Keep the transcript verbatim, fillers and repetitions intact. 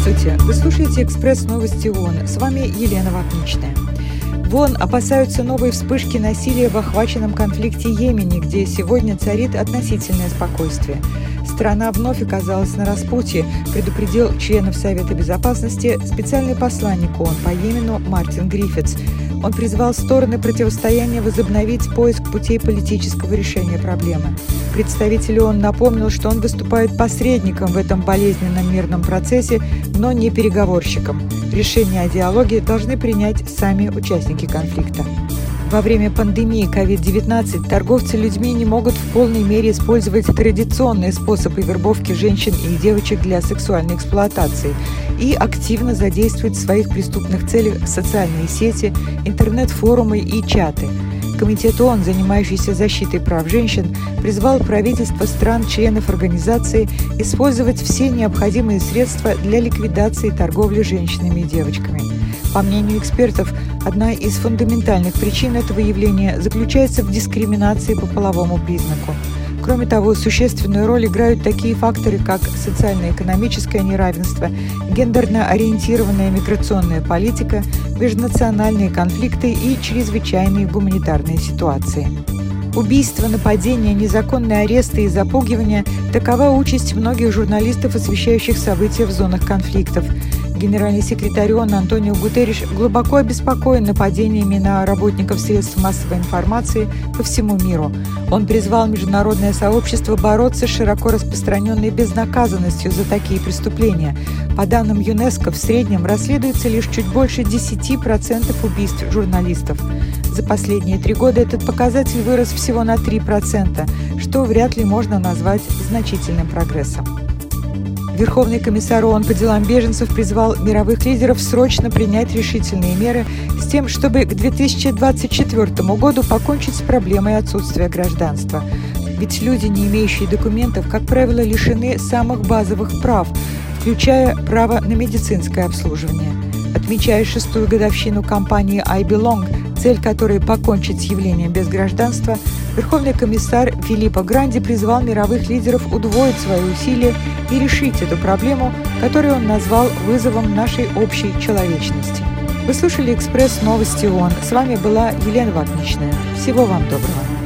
Здравствуйте! Вы слушаете «Экспресс новости ООН». С вами Елена Вапничная. В ООН опасаются новой вспышки насилия в охваченном конфликте Йемене, где сегодня царит относительное спокойствие. Страна вновь оказалась на распутье, предупредил членов Совета Безопасности специальный посланник ООН по Йемену Мартин Гриффитс. Он призвал стороны противостояния возобновить поиск путей политического решения проблемы. Представитель ООН напомнил, что он выступает посредником в этом болезненном мирном процессе, но не переговорщиком. Решение о диалоге должны принять сами участники конфликта. Во время пандемии ковид девятнадцать торговцы людьми не могут в полной мере использовать традиционные способы вербовки женщин и девочек для сексуальной эксплуатации и активно задействуют в своих преступных целях социальные сети, интернет-форумы и чаты. Комитет ООН, занимающийся защитой прав женщин, призвал правительства стран-членов организации использовать все необходимые средства для ликвидации торговли женщинами и девочками. По мнению экспертов, одна из фундаментальных причин этого явления заключается в дискриминации по половому признаку. Кроме того, существенную роль играют такие факторы, как социально-экономическое неравенство, гендерно-ориентированная миграционная политика, межнациональные конфликты и чрезвычайные гуманитарные ситуации. Убийства, нападения, незаконные аресты и запугивания – такова участь многих журналистов, освещающих события в зонах конфликтов. Генеральный секретарь ООН Антонио Гутерриш глубоко обеспокоен нападениями на работников средств массовой информации по всему миру. Он призвал международное сообщество бороться с широко распространенной безнаказанностью за такие преступления. По данным ЮНЕСКО, в среднем расследуется лишь чуть больше десять процентов убийств журналистов. За последние три года этот показатель вырос всего на три процента, что вряд ли можно назвать значительным прогрессом. Верховный комиссар ООН по делам беженцев призвал мировых лидеров срочно принять решительные меры с тем, чтобы к две тысячи двадцать четвёртому году покончить с проблемой отсутствия гражданства. Ведь люди, не имеющие документов, как правило, лишены самых базовых прав, включая право на медицинское обслуживание. Отмечая шестую годовщину кампании «I Belong», цель которой покончить с явлением без гражданства, Верховный комиссар Филиппо Гранди призвал мировых лидеров удвоить свои усилия и решить эту проблему, которую он назвал вызовом нашей общей человечности. Вы слушали «Экспресс новости ООН». С вами была Елена Вапничная. Всего вам доброго.